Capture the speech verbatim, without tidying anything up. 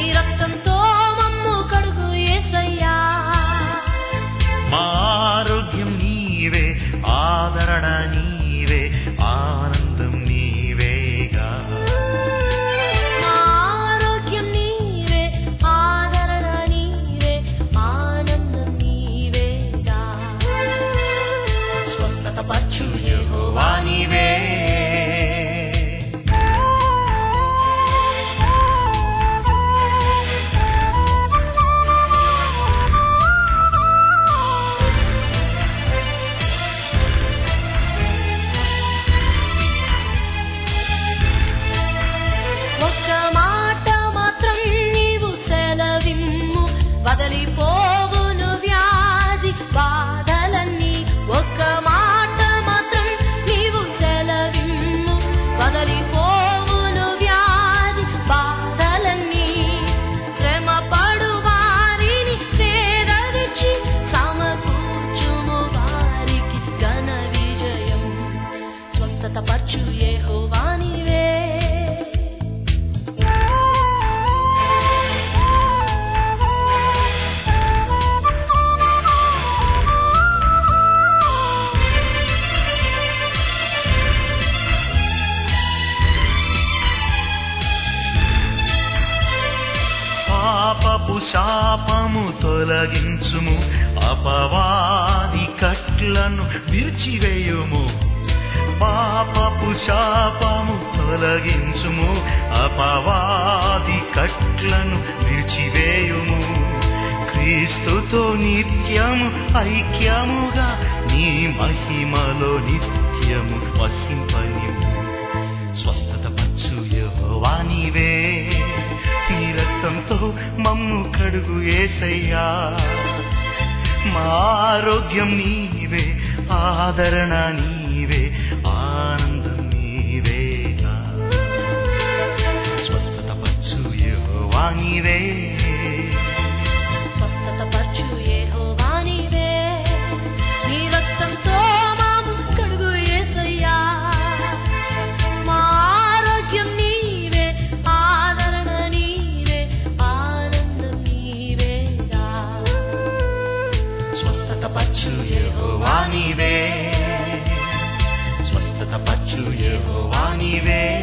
రక్తంతో మమ్ము కడుగు యేసయ్యా. మా ఆరోగ్యం నీవే, ఆదరణ నీవే, ఆనందం నీవేగా. మా ఆరోగ్యం నీవే, ఆదరణ నీవే, ఆనందం నీవేగా. స్వస్థత పరచు యెహోవా నీవే. ఒక్క మాట మాత్రం నీవు సెలవిమ్ము, వదలిపోవును వ్యాధి బాధలన్నీ. ఒక్క మాట మాత్రం నీవు సెలవిమ్ము, వదలిపోవును వ్యాధి బాధలన్నీ. శ్రమ పడు వారిని సేదరిచి, సమకూర్చుము వారికి ఘన విజయం. స్వస్థత పరచు యెహోవా నీవే. పాపపు శాపము తొలగించుము, అపవాది కట్లను విరిచివేయుము. పాపపు శాపము తొలగించుము, అపవాది కట్లను విరిచివేయుము. క్రీస్తుతో నిత్యము ఐక్యముగా నీ మహిమలో నిత్యము వసింపనిము. స్వస్థత పరచు యెహోవా నీవే. నీ రక్తంతో మమ్ము కడుగు యేసయ్యా. మా ఆరోగ్యం నీవే, ఆదరణ నీవే, ఆనందం నీవేగా. స్వస్థత పరచు యెహోవా నీవే. స్వస్థత పరచు యెహోవా నీవే. నీ రక్తంతో మమ్ము కడుగు యేసయ్యా. మా ఆరోగ్యం నీవే, ఆదరణ నీవే, ఆనందం నీవేగా. స్వస్థత పరచు యెహోవా నీవే. స్వస్థత పరచు యెహోవా నీవే.